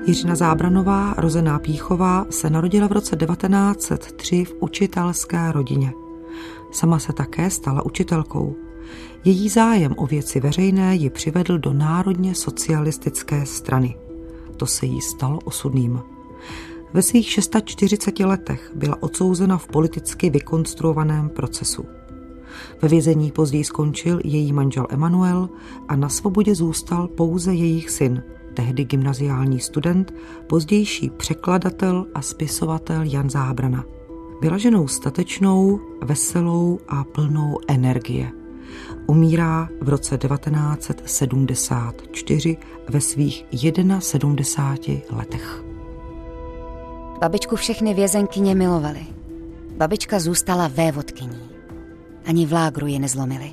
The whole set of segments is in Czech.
Jiřina Zábranová, rozená Píchová, se narodila v roce 1903 v učitelské rodině. Sama se také stala učitelkou. Její zájem o věci veřejné ji přivedl do národně socialistické strany. To se jí stalo osudným. Ve svých 46 letech byla odsouzena v politicky vykonstruovaném procesu. Ve vězení později skončil její manžel Emanuel a na svobodě zůstal pouze jejich syn, tehdy gymnaziální student, pozdější překladatel a spisovatel Jan Zábrana. Byla ženou statečnou, veselou a plnou energie. Umírá v roce 1974 ve svých 71 letech. Babičku všechny vězenkyně milovaly. Babička zůstala vévodkyní. Ani v lágru ji nezlomili.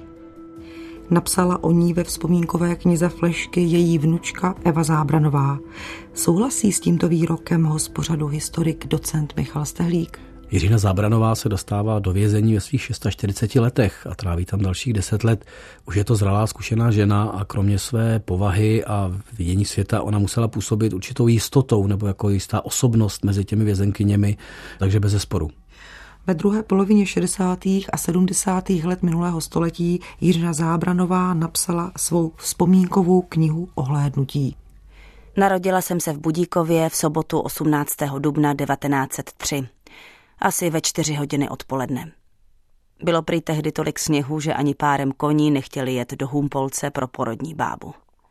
Napsala o ní ve vzpomínkové knize Flešky její vnučka Eva Zábranová. Souhlasí s tímto výrokem hospořadu historik docent Michal Stehlík. Jiřina Zábranová se dostává do vězení ve svých 46 letech a tráví tam dalších 10 let. Už je to zralá, zkušená žena a kromě své povahy a vidění světa ona musela působit určitou jistotou nebo jako jistá osobnost mezi těmi vězenkyněmi, takže bezesporu. Ve druhé polovině 60. a 70. let minulého století Jiřina Zábranová napsala svou vzpomínkovou knihu Ohlédnutí. Narodila jsem se v Budíkově v sobotu 18. dubna 1903. Asi ve 4 hodiny odpoledne. Bylo prý tehdy tolik sněhu, že ani párem koní nechtěli jet do Humpolce pro porodní bábu.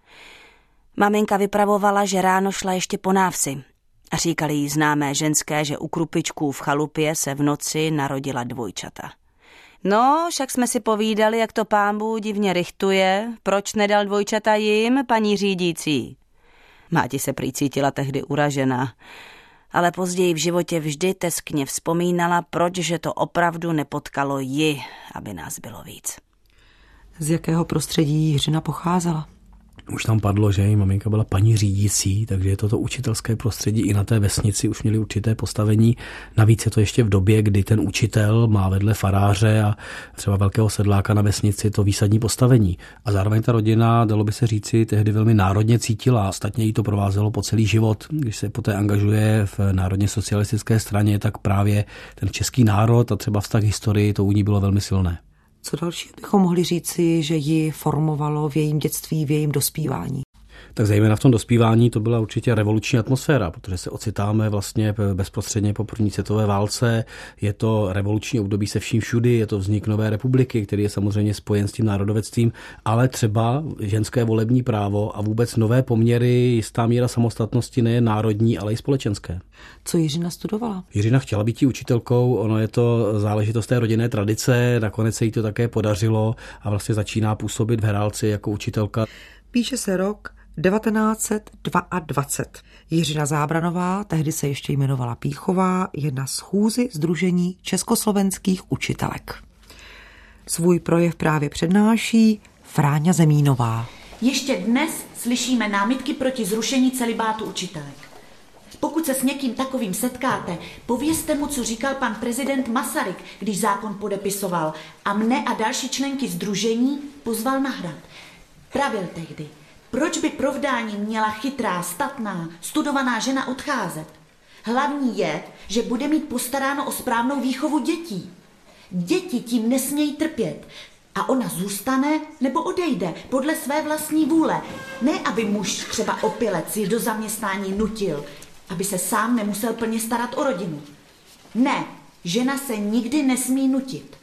Maminka vypravovala, že ráno šla ještě po návsi. A říkali jí známé ženské, že u Krupičků v chalupě se v noci narodila dvojčata. No, však jsme si povídali, jak to pánbůh divně richtuje, proč nedal dvojčata jim, paní řídící. Máti se prý cítila tehdy uražena, ale později v životě vždy teskně vzpomínala, proč že to opravdu nepotkalo ji, aby nás bylo víc. Z jakého prostředí Jiřina pocházela? Už tam padlo, že její maminka byla paní řídící, takže je toto učitelské prostředí i na té vesnici už měli určité postavení. Navíc je to ještě v době, kdy ten učitel má vedle faráře a třeba velkého sedláka na vesnici to výsadní postavení. A zároveň ta rodina, dalo by se říci, tehdy velmi národně cítila. Ostatně jí to provázelo po celý život. Když se poté angažuje v národně socialistické straně, tak právě ten český národ a třeba vztah historii, to u ní bylo velmi silné. Co další bychom mohli říci, že ji formovalo v jejím dětství, v jejím dospívání? Tak zejména v tom dospívání to byla určitě revoluční atmosféra, protože se ocitáme vlastně bezprostředně po první světové válce. Je to revoluční období se vším všudy, je to vznik nové republiky, který je samozřejmě spojen s tím národovectvím, ale třeba ženské volební právo a vůbec nové poměry, jistá míra samostatnosti nejen národní, ale i společenské. Co Jiřina studovala? Jiřina chtěla být učitelkou, ono je to záležitost té rodinné tradice, nakonec se jí to také podařilo a vlastně začíná působit v Herálci jako učitelka. Píše se rok 1922. Jiřina Zábranová, tehdy se ještě jmenovala Píchová, je na schůzi Sdružení československých učitelek. Svůj projev právě přednáší Fráňa Zemínová. Ještě dnes slyšíme námitky proti zrušení celibátu učitelek. Pokud se s někým takovým setkáte, povězte mu, co říkal pan prezident Masaryk, když zákon podepisoval a mne a další členky sdružení pozval na hrad. Pravil tehdy, proč by pro vdání měla chytrá, statná, studovaná žena odcházet? Hlavní je, že bude mít postaráno o správnou výchovu dětí. Děti tím nesmějí trpět a ona zůstane nebo odejde podle své vlastní vůle. Ne, aby muž třeba opilec ji do zaměstnání nutil, aby se sám nemusel plně starat o rodinu. Ne, žena se nikdy nesmí nutit.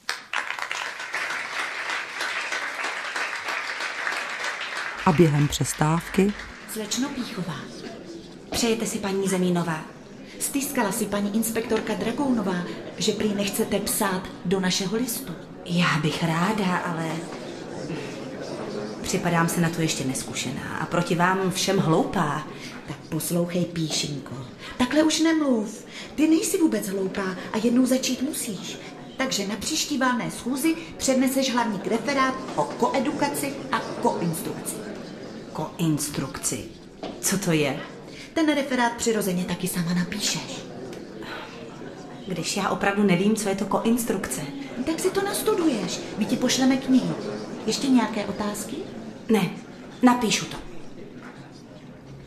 A během přestávky... Slečno Píchová. Přejete si, paní Zemínová? Stýskala si paní inspektorka Dragounová, že prý nechcete psát do našeho listu. Já bych ráda, ale připadám se na to ještě neskušená a proti vám všem hloupá. Tak poslouchej, Píšinko, takhle už nemluv. Ty nejsi vůbec hloupá a jednou začít musíš. Takže na příští valné schůzi předneseš hlavní referát o koedukaci a koinstrukci. Koinstrukci? Co to je? Ten referát přirozeně taky sama napíšeš. Když já opravdu nevím, co je to koinstrukce. Tak si to nastuduješ, my ti pošleme knihu. Ještě nějaké otázky? Ne, napíšu to.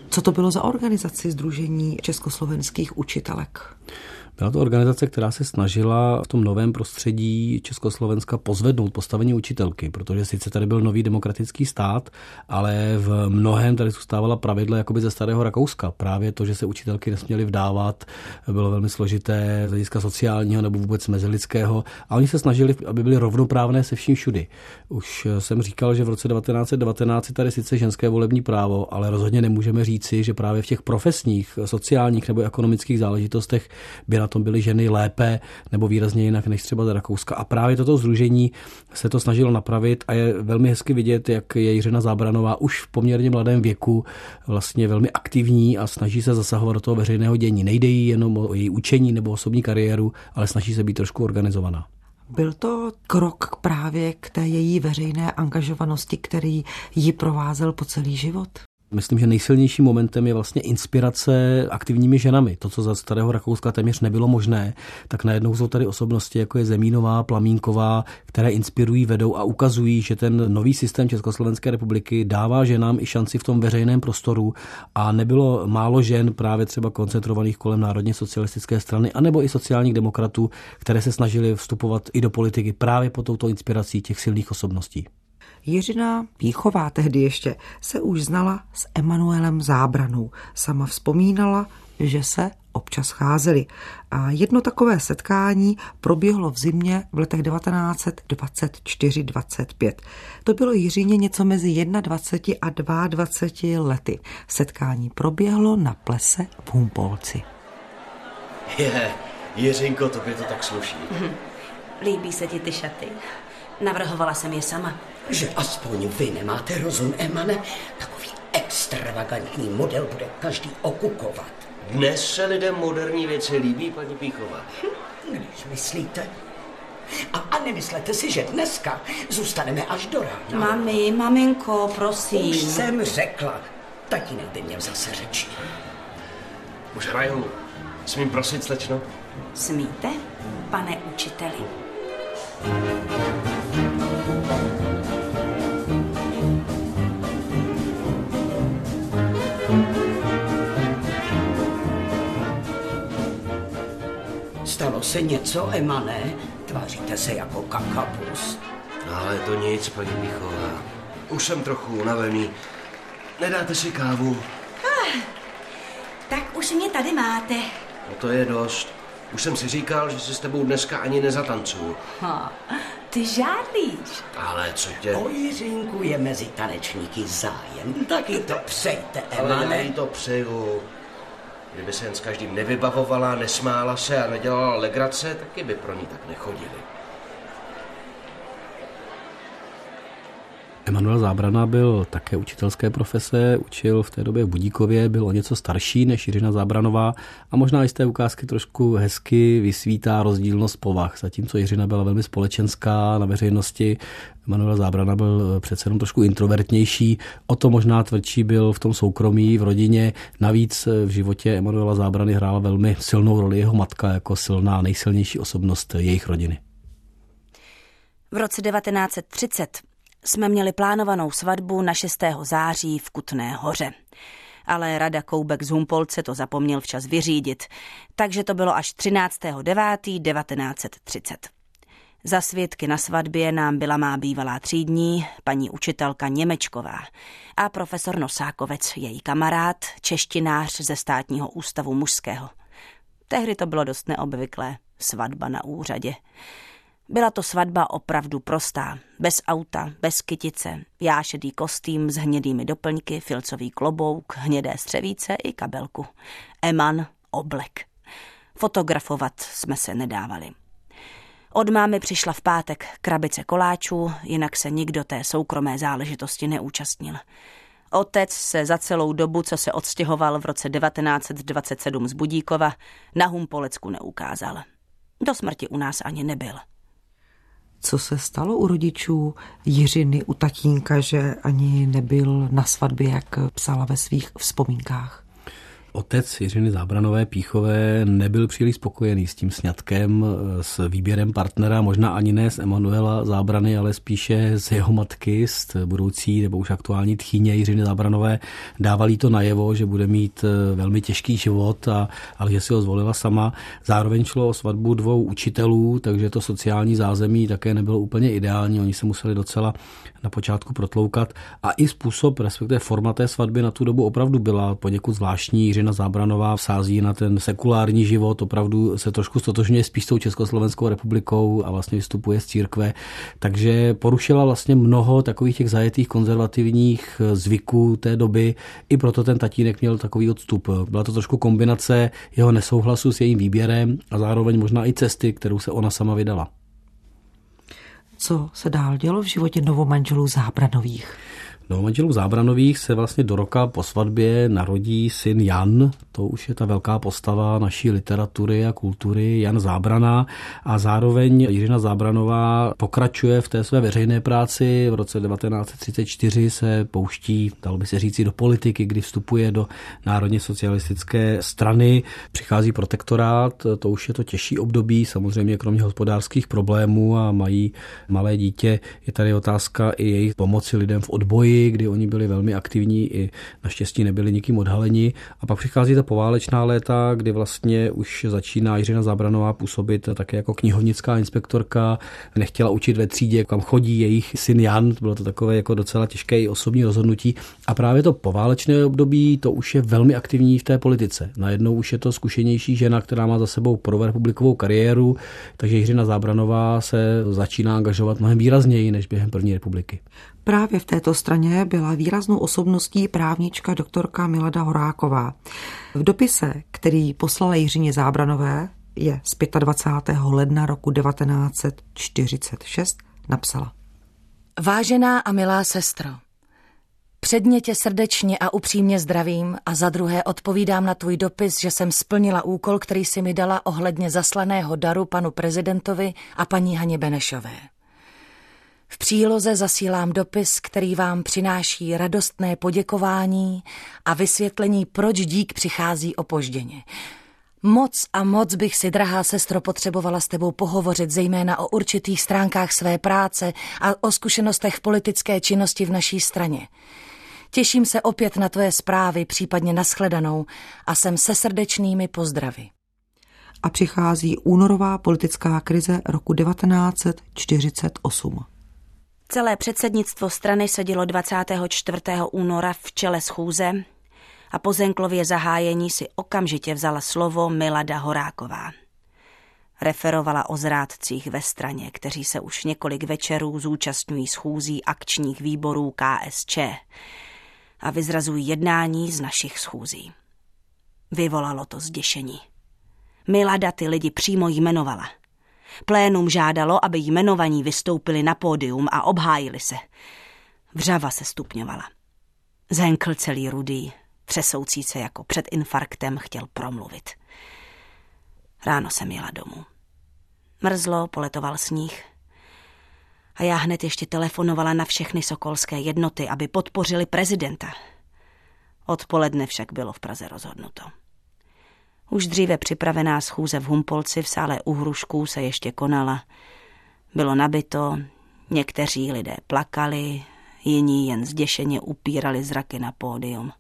Co to bylo za organizaci Sdružení československých učitelek? Byla to organizace, která se snažila v tom novém prostředí Československa pozvednout postavení učitelky, protože sice tady byl nový demokratický stát, ale v mnohém tady zůstávala pravidla jakoby ze starého Rakouska. Právě to, že se učitelky nesměly vdávat, bylo velmi složité z hlediska sociálního nebo vůbec mezilidského. A oni se snažili, aby byly rovnoprávné se vším všudy. Už jsem říkal, že v roce 1919 je tady sice ženské volební právo, ale rozhodně nemůžeme říci, že právě v těch profesních, sociálních nebo ekonomických záležitostech by na tom byly ženy lépe nebo výrazně jinak než třeba z Rakouska. A právě toto sdružení se to snažilo napravit a je velmi hezky vidět, jak je Jiřina Zábranová už v poměrně mladém věku vlastně velmi aktivní a snaží se zasahovat do toho veřejného dění. Nejde jí jenom o její učení nebo osobní kariéru, ale snaží se být trošku organizovaná. Byl to krok právě k té její veřejné angažovanosti, který ji provázel po celý život? Myslím, že nejsilnějším momentem je vlastně inspirace aktivními ženami. To, co za starého Rakouska téměř nebylo možné, tak najednou jsou tady osobnosti, jako je Zemínová, Plamínková, které inspirují, vedou a ukazují, že ten nový systém Československé republiky dává ženám i šanci v tom veřejném prostoru a nebylo málo žen právě třeba koncentrovaných kolem Národně socialistické strany anebo i sociálních demokratů, které se snažily vstupovat i do politiky právě pod touto inspirací těch silných osobností. Jiřina Píchová tehdy ještě se už znala s Emanuelem Zábranou. Sama vzpomínala, že se občas scházeli. A jedno takové setkání proběhlo v zimě v letech 1924-25. To bylo Jiřině něco mezi 21 a 22 lety. Setkání proběhlo na plese v Humpolci. Jiřinko, tobě to tak sluší. Líbí se ti ty šaty? Navrhovala jsem je sama. Že aspoň vy nemáte rozum, Emane? Takový extravagantní model bude každý okukovat. Dnes se lidem moderní věci líbí, paní Píchová. Když myslíte. A nemyslete si, že dneska zůstaneme až do rána. Mami, maminko, prosím. Už jsem řekla. Tatínek by měl zase řeči. Už hraju. Smím prosit, slečno? Smíte, pane učiteli? Stalo se něco, Emane? Tváříte se jako kakapus. Ale to nic, paní Píchová. Už jsem trochu unavený. Nedáte si kávu? Tak už mě tady máte. No to je dost. Už jsem si říkal, že si s tebou dneska ani nezatancuju. Ty žádlíš. Ale co tě... O Jiřinku je mezi tanečníky zájem. Taky to přejte, Emane. Ale já jí to přeju. Kdyby se jen s každým nevybavovala, nesmála se a nedělala legrace, taky by pro ní tak nechodili. Emanuel Zábrana byl také učitelské profese, učil v té době v Budíkově, byl o něco starší než Jiřina Zábranová a možná i z té ukázky trošku hezky vysvítá rozdílnost povah. Zatímco Jiřina byla velmi společenská na veřejnosti, Emanuel Zábrana byl přece jenom trošku introvertnější, o to možná tvrdší byl v tom soukromí, v rodině. Navíc v životě Emanuela Zábrany hrála velmi silnou roli jeho matka jako silná, nejsilnější osobnost jejich rodiny. V roce 1930 jsme měli plánovanou svatbu na 6. září v Kutné Hoře. Ale Rada Koubek z Humpolce to zapomněl včas vyřídit, takže to bylo až 13.9.1930. Za svědky na svatbě nám byla má bývalá třídní, paní učitelka Němečková a profesor Nosákovec, její kamarád, češtinář ze Státního ústavu mužského. Tehdy to bylo dost neobvyklé, svatba na úřadě. Byla to svatba opravdu prostá, bez auta, bez kytice, jášedý kostým s hnědými doplňky, filcový klobouk, hnědé střevíce i kabelku. Eman, oblek. Fotografovat jsme se nedávali. Od mámy přišla v pátek krabice koláčů, jinak se nikdo té soukromé záležitosti neúčastnil. Otec se za celou dobu, co se odstěhoval v roce 1927 z Budíkova, na Humpolecku neukázal. Do smrti u nás ani nebyl. Co se stalo u rodičů Jiřiny, u tatínka, že ani nebyl na svatbě, jak psala ve svých vzpomínkách? Otec Jiřiny Zábranové Pýchové nebyl příliš spokojený s tím sňatkem, s výběrem partnera, možná ani ne z Emanuela Zábrany, ale spíše z jeho matky, z budoucí nebo už aktuální tchýně Jiřiny Zábranové. Dávali to najevo, že bude mít velmi těžký život, ale že si ho zvolila sama. Zároveň šlo o svatbu 2 učitelů, takže to sociální zázemí také nebylo úplně ideální. Oni se museli docela na počátku protloukat a i způsob, respektive forma té svatby na tu dobu opravdu byla poněkud zvláštní. Jiřina Zábranová vsází na ten sekulární život, opravdu se trošku stotožňuje spíš s tou Československou republikou a vlastně vystupuje z církve, takže porušila vlastně mnoho takových těch zajetých konzervativních zvyků té doby, i proto ten tatínek měl takový odstup. Byla to trošku kombinace jeho nesouhlasu s jejím výběrem a zároveň možná i cesty, kterou se ona sama vydala. Co se dál dělo v životě novomanželů Zábranových? Novomanželů Zábranových se vlastně do roka po svatbě narodí syn Jan, to už je ta velká postava naší literatury a kultury, Jan Zábrana, a zároveň Jiřina Zábranová pokračuje v té své veřejné práci. V roce 1934 se pouští, dalo by se říci, do politiky, kdy vstupuje do Národně socialistické strany, přichází protektorát, to už je to těžší období, samozřejmě kromě hospodářských problémů a mají malé dítě, je tady otázka i jejich pomoci lidem v odboji, kdy oni byli velmi aktivní i naštěstí nebyli nikým odhaleni. A pak přichází ta poválečná léta, kdy vlastně už začíná Jiřina Zábranová působit také jako knihovnická inspektorka. Nechtěla učit ve třídě, kam chodí jejich syn Jan. Bylo to takové jako docela těžké i osobní rozhodnutí. A právě to poválečné období, to už je velmi aktivní v té politice. Najednou už je to zkušenější žena, která má za sebou prvorepublikovou kariéru, takže Jiřina Zábranová se začíná angažovat mnohem výrazněji než během první republiky. Právě v této straně byla výraznou osobností právnička doktorka Milada Horáková. V dopise, který poslala Jiřině Zábranové, je z 25. ledna roku 1946, napsala: Vážená a milá sestro, předně tě srdečně a upřímně zdravím a za druhé odpovídám na tvůj dopis, že jsem splnila úkol, který si mi dala ohledně zaslaného daru panu prezidentovi a paní Haně Benešové. V příloze zasílám dopis, který vám přináší radostné poděkování a vysvětlení, proč dík přichází opožděně. Moc a moc bych si, drahá sestro, potřebovala s tebou pohovořit zejména o určitých stránkách své práce a o zkušenostech v politické činnosti v naší straně. Těším se opět na tvoje zprávy, případně nashledanou, a jsem se srdečnými pozdravy. A přichází únorová politická krize roku 1948. Celé předsednictvo strany sedělo 24. února v čele schůze a po Zenklově zahájení si okamžitě vzala slovo Milada Horáková. Referovala o zrádcích ve straně, kteří se už několik večerů zúčastňují schůzí akčních výborů KSČ a vyzrazují jednání z našich schůzí. Vyvolalo to zděšení. Milada ty lidi přímo jmenovala. Plénum žádalo, aby jmenovaní vystoupili na pódium a obhájili se. Vřava se stupňovala. Zenkl celý rudý, třesoucí se jako před infarktem, chtěl promluvit. Ráno jsem jela domů. Mrzlo, poletoval sníh. A já hned ještě telefonovala na všechny sokolské jednoty, aby podpořili prezidenta. Odpoledne však bylo v Praze rozhodnuto. Už dříve připravená schůze v Humpolci v sále U Hrušků se ještě konala. Bylo nabito, někteří lidé plakali, jiní jen zděšeně upírali zraky na pódium.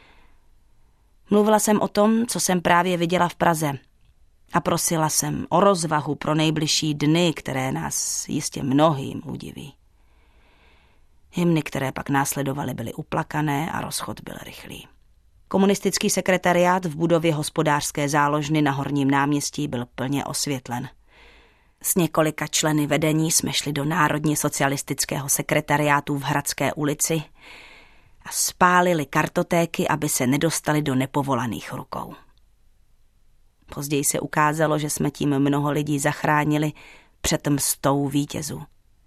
Mluvila jsem o tom, co jsem právě viděla v Praze, a prosila jsem o rozvahu pro nejbližší dny, které nás jistě mnohým udiví. Hymny, které pak následovaly, byly uplakané a rozchod byl rychlý. Komunistický sekretariát v budově hospodářské záložny na Horním náměstí byl plně osvětlen. S několika členy vedení jsme šli do Národně socialistického sekretariátu v Hradské ulici a spálili kartotéky, aby se nedostali do nepovolaných rukou. Později se ukázalo, že jsme tím mnoho lidí zachránili před mstou vítězů.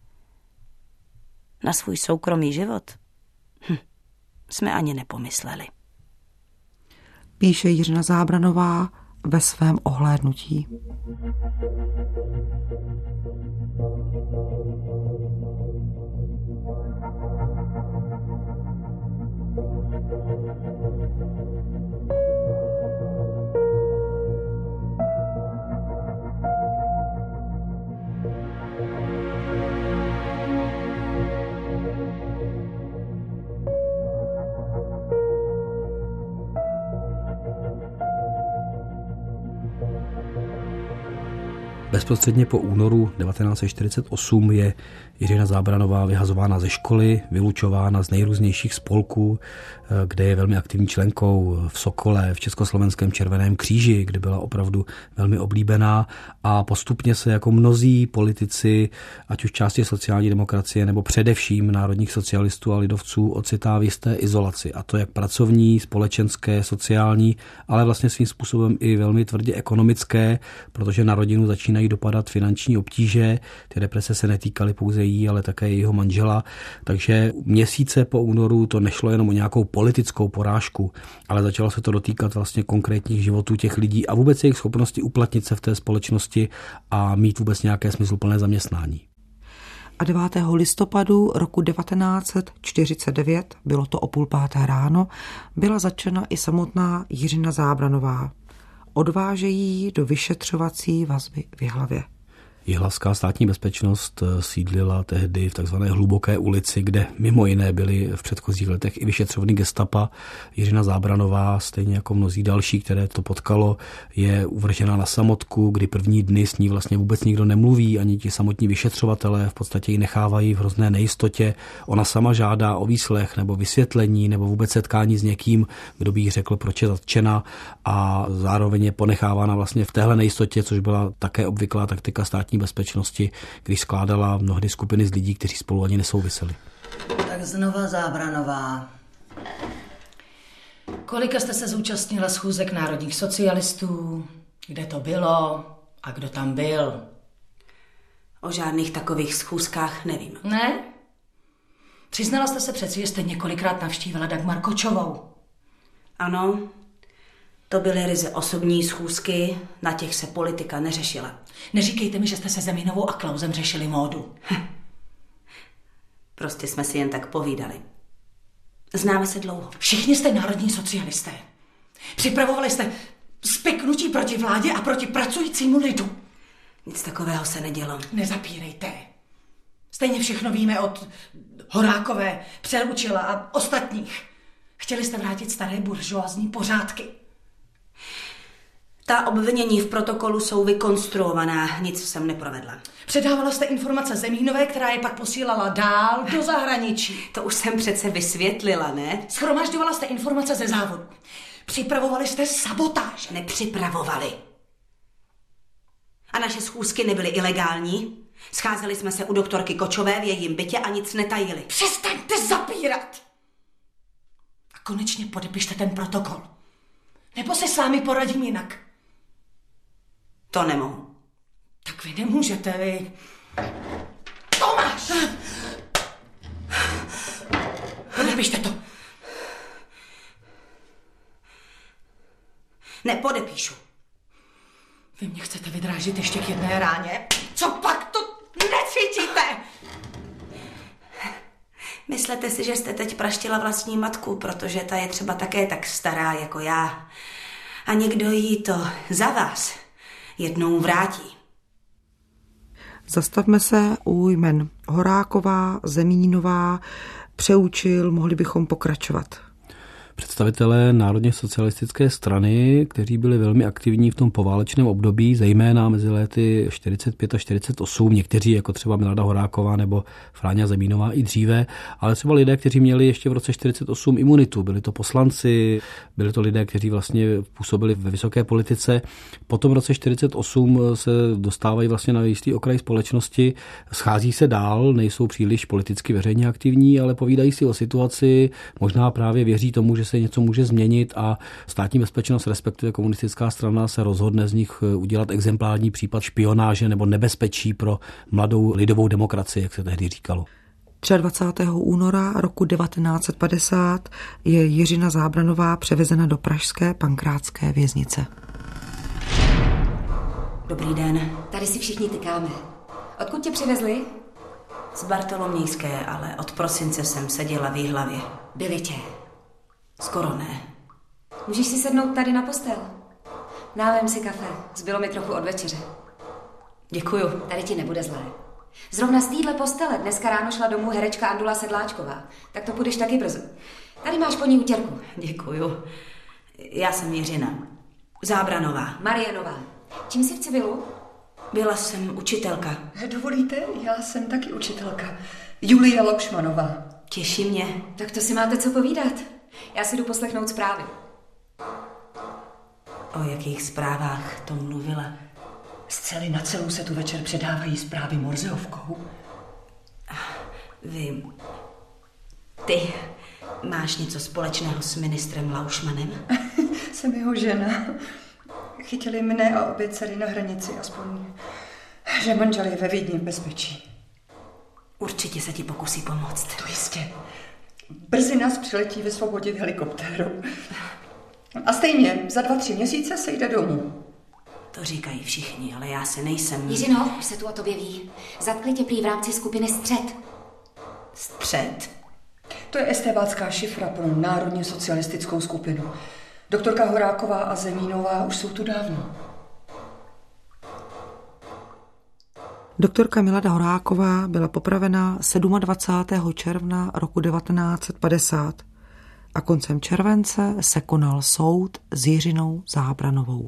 Na svůj soukromý život jsme ani nepomysleli. Píše Jiřina Zábranová ve svém ohlédnutí. Bezprostředně po únoru 1948 je Jiřina Zábranová vyhazována ze školy, vylučována z nejrůznějších spolků, kde je velmi aktivní členkou v Sokole, v Československém Červeném kříži, kde byla opravdu velmi oblíbená a postupně se jako mnozí politici, ať už části sociální demokracie nebo především národních socialistů a lidovců, ocitá v jisté izolaci. A to jak pracovní, společenské, sociální, ale vlastně svým způsobem i velmi tvrdě ekonomické, protože na rodinu začínají dopadat finanční obtíže. Ty represe se netýkaly pouze jí, ale také jejího manžela. Takže měsíce po únoru to nešlo jenom o nějakou politickou porážku, ale začalo se to dotýkat vlastně konkrétních životů těch lidí a vůbec jejich schopnosti uplatnit se v té společnosti a mít vůbec nějaké smysluplné zaměstnání. A 9. listopadu roku 1949, bylo to o 4:30 ráno, byla zatčena i samotná Jiřina Zábranová. Odvážejí ji do vyšetřovací vazby v Jihlavě. Jihlavská státní bezpečnost sídlila tehdy v takzvané Hluboké ulici, kde mimo jiné byly v předchozích letech i vyšetřovny gestapa. Jiřina Zábranová, stejně jako mnozí další, které to potkalo, je uvržena na samotku, kdy první dny s ní vlastně vůbec nikdo nemluví, ani ti samotní vyšetřovatelé v podstatě ji nechávají v hrozné nejistotě. Ona sama žádá o výslech nebo vysvětlení nebo vůbec setkání s někým, kdo by jí řekl, proč je zatčena, a zároveň je ponechávána vlastně v téhle nejistotě, což byla také obvyklá taktika státní bezpečnosti, když skládala mnohdy skupiny z lidí, kteří spolu ani nesouviseli. Tak znova Zábranová. Kolika jste se zúčastnila schůzek národních socialistů? Kde to bylo? A kdo tam byl? O žádných takových schůzkách nevím. Ne? Přiznala jste se přeci, že jste několikrát navštívila Dagmar Kočovou. Ano, to byly ryze osobní schůzky, na těch se politika neřešila. Neříkejte mi, že jste se Zeminovou a Klausem řešili módu. Prostě jsme si jen tak povídali. Známe se dlouho. Všichni jste národní socialisté. Připravovali jste spiknutí proti vládě a proti pracujícímu lidu. Nic takového se nedělo. Nezapírejte. Stejně všechno víme od Horákové, Přelučila a ostatních. Chtěli jste vrátit staré buržoazní pořádky. Ta obvinění v protokolu jsou vykonstruovaná, nic jsem neprovedla. Předávala jste informace Zemínové, která je pak posílala dál do zahraničí. To už jsem přece vysvětlila, ne? Shromažďovala jste informace ze závodu. Připravovali jste sabotáž. Nepřipravovali. A naše schůzky nebyly ilegální. Scházeli jsme se u doktorky Kočové v jejím bytě a nic netajili. Přestaňte zapírat! A konečně podepište ten protokol. Nebo se s vámi poradím jinak. To nemohu. Tak vy nemůžete, vy. Tomáš! Podepište to. Nepodepíšu. Vy mě chcete vydrážit ještě k jedné ráně? Co pak to necítíte? Myslete si, že jste teď praštila vlastní matku, protože ta je třeba také tak stará jako já. A někdo jí to za vás jednou vrátí. Zastavme se u jmen Horáková, Zemínová, Přeučil, mohli bychom pokračovat. Představitelé Národně socialistické strany, kteří byli velmi aktivní v tom poválečném období, zejména mezi lety 45 a 48, někteří jako třeba Milada Horáková nebo Fráňa Zemínová i dříve, ale třeba lidé, kteří měli ještě v roce 48 imunitu. Byli to poslanci, byli to lidé, kteří vlastně působili ve vysoké politice. Potom v roce 48 se dostávají vlastně na jistý okraj společnosti, schází se dál, nejsou příliš politicky veřejně aktivní, ale povídají si o situaci, možná právě věří tomu, že se něco může změnit a státní bezpečnost, respektive komunistická strana, se rozhodne z nich udělat exemplární případ špionáže nebo nebezpečí pro mladou lidovou demokracii, jak se tehdy říkalo. 23. února roku 1950 je Jiřina Zábranová převezena do pražské pankrátské věznice. Dobrý den. Tady si všichni tykáme. Odkud tě přivezli? Z Bartolomějské, ale od prosince jsem seděla v Jihlavě. Byli tě. Skoro ne. Můžeš si sednout tady na postel. Nálem si kafe. Zbylo mi trochu od večeře. Děkuju. Tady ti nebude zlé. Zrovna z téhle postele dneska ráno šla domů herečka Andula Sedláčková. Tak to půjdeš taky brzo. Tady máš po ní utěrku. Děkuju. Já jsem Jiřina Zábranová. Marianová. Čím jsi v civilu? Byla jsem učitelka. Dovolíte? Já jsem taky učitelka. Julia Lokšmanová. Těší mě. Tak to si máte co povídat. Já si jdu poslechnout zprávy. O jakých zprávách to mluvila? Z cely na celou se tu večer předávají zprávy Morzeovkou. Ty máš něco společného s ministrem Laušmanem? Jsem jeho žena. Chytili mne a obě dcery na hranici, aspoň, že manžel je ve Vídni v bezpečí. Určitě se ti pokusí pomoct. To jistě. Brzy nás přiletí ve svobodě v helikoptéru. A stejně za 2-3 měsíce se jde domů. To říkají všichni, ale já se nejsem... Jiřino, už se tu o tobě ví. Zatkli tě prý v rámci skupiny Střed. Střed? To je estébácká šifra pro národně socialistickou skupinu. Doktorka Horáková a Zemínová už jsou tu dávno. Doktorka Milada Horáková byla popravena 27. června roku 1950 a koncem července se konal soud s Jiřinou Zábranovou.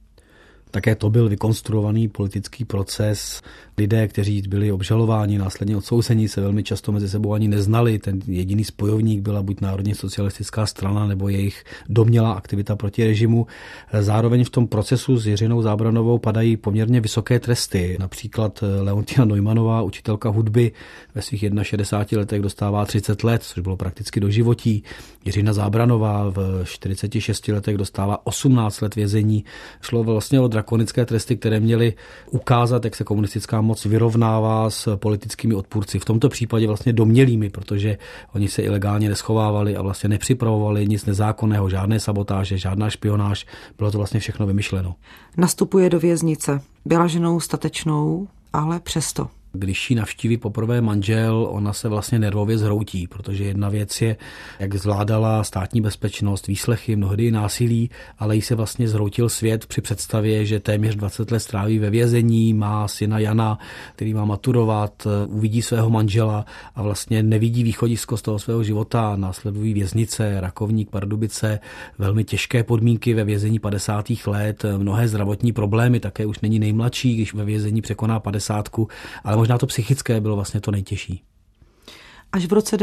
Také to byl vykonstruovaný politický proces. Lidé, kteří byli obžalováni, následně odsouzení, se velmi často mezi sebou ani neznali. Ten jediný spojovník byla buď Národně socialistická strana nebo jejich domnělá aktivita proti režimu. Zároveň v tom procesu s Jiřinou Zábranovou padají poměrně vysoké tresty. Například Leontina Neumannová, učitelka hudby, ve svých 61 letech dostává 30 let, což bylo prakticky doživotí. Jiřina Zábranová v 46 letech dostává 18 let vězení. Šlo vlastně o drakonické tresty, které měly ukázat, jak se komunistická moc vyrovnává s politickými odpůrci. V tomto případě vlastně domnělými, protože oni se ilegálně neschovávali a vlastně nepřipravovali nic nezákonného, žádné sabotáže, žádná špionáž. Bylo to vlastně všechno vymyšleno. Nastupuje do věznice. Byla ženou statečnou, ale přesto. Když ji navštíví poprvé manžel, ona se vlastně nervově zhroutí, protože jedna věc je, jak zvládala státní bezpečnost, výslechy, mnohdy i násilí, ale jí se vlastně zhroutil svět při představě, že téměř 20 let stráví ve vězení, má syna Jana, který má maturovat, uvidí svého manžela a vlastně nevidí východisko z toho svého života. Následují věznice, Rakovník, Pardubice, velmi těžké podmínky ve vězení 50. let, mnohé zdravotní problémy, také už není nejmladší, když ve vězení překoná 50, ale možná to psychické bylo vlastně to nejtěžší. Až v roce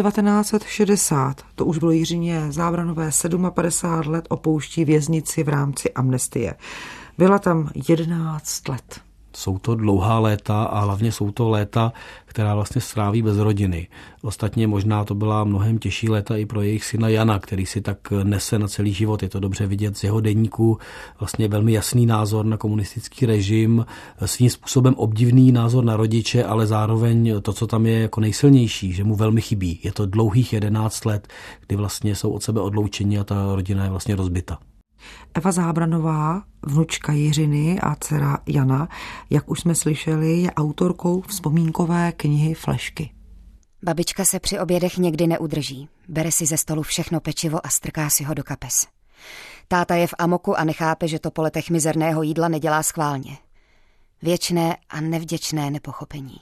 1960, to už bylo Jiřině Zábranové 57 let, opouští věznici v rámci amnestie. Byla tam 11 let. Jsou to dlouhá léta a hlavně jsou to léta, která vlastně stráví bez rodiny. Ostatně možná to byla mnohem těžší léta i pro jejich syna Jana, který si tak nese na celý život. Je to dobře vidět z jeho deníku. Vlastně velmi jasný názor na komunistický režim, svým způsobem obdivný názor na rodiče, ale zároveň to, co tam je jako nejsilnější, že mu velmi chybí. Je to dlouhých 11 let, kdy vlastně jsou od sebe odloučeni a ta rodina je vlastně rozbita. Eva Zábranová, vnučka Jiřiny a dcera Jana, jak už jsme slyšeli, je autorkou vzpomínkové knihy Flešky. Babička se při obědech někdy neudrží. Bere si ze stolu všechno pečivo a strká si ho do kapes. Táta je v amoku a nechápe, že to po letech mizerného jídla nedělá schválně. Věčné a nevděčné nepochopení.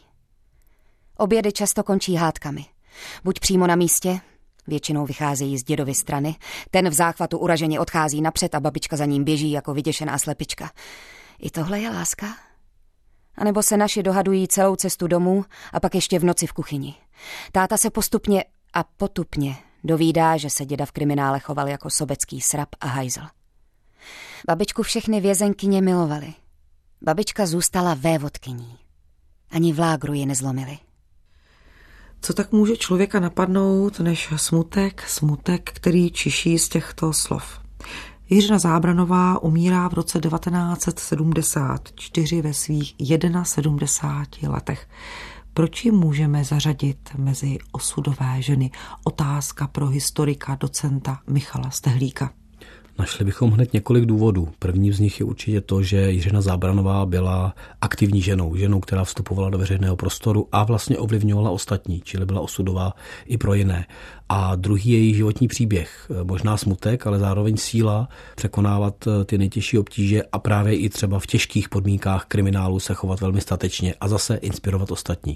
Obědy často končí hádkami. Buď přímo na místě, většinou vycházejí z dědovy strany, ten v záchvatu uraženě odchází napřed a babička za ním běží jako vyděšená slepička. I tohle je láska? A nebo se naši dohadují celou cestu domů a pak ještě v noci v kuchyni. Táta se postupně a potupně dovídá, že se děda v kriminále choval jako sobecký srab a hajzl. Babičku všechny vězenkyně milovaly. Babička zůstala vévodkyní. Ani v lágru ji nezlomili. Co tak může člověka napadnout než smutek, který čiší z těchto slov? Jiřina Zábranová umírá v roce 1974 ve svých 71 letech. Proč ji můžeme zařadit mezi osudové ženy? Otázka pro historika, docenta Michala Stehlíka. Našli bychom hned několik důvodů. První z nich je určitě to, že Jiřina Zábranová byla aktivní ženou, která vstupovala do veřejného prostoru a vlastně ovlivňovala ostatní, čili byla osudová i pro jiné. A druhý je její životní příběh. Možná smutek, ale zároveň síla překonávat ty nejtěžší obtíže a právě i třeba v těžkých podmínkách kriminálu se chovat velmi statečně a zase inspirovat ostatní.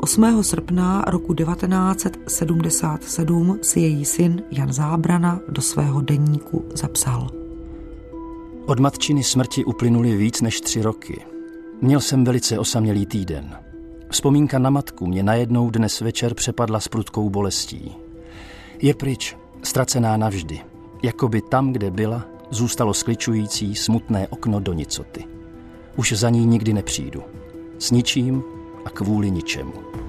8. srpna roku 1977 si její syn Jan Zábrana do svého deníku zapsal. Od matčiny smrti uplynuly víc než 3 roky. Měl jsem velice osamělý týden. Vzpomínka na matku mě najednou dnes večer přepadla s prudkou bolestí. Je pryč, ztracená navždy. Jakoby tam, kde byla, zůstalo skličující smutné okno do nicoty. Už za ní nikdy nepřijdu. S ničím a kvůli ničemu.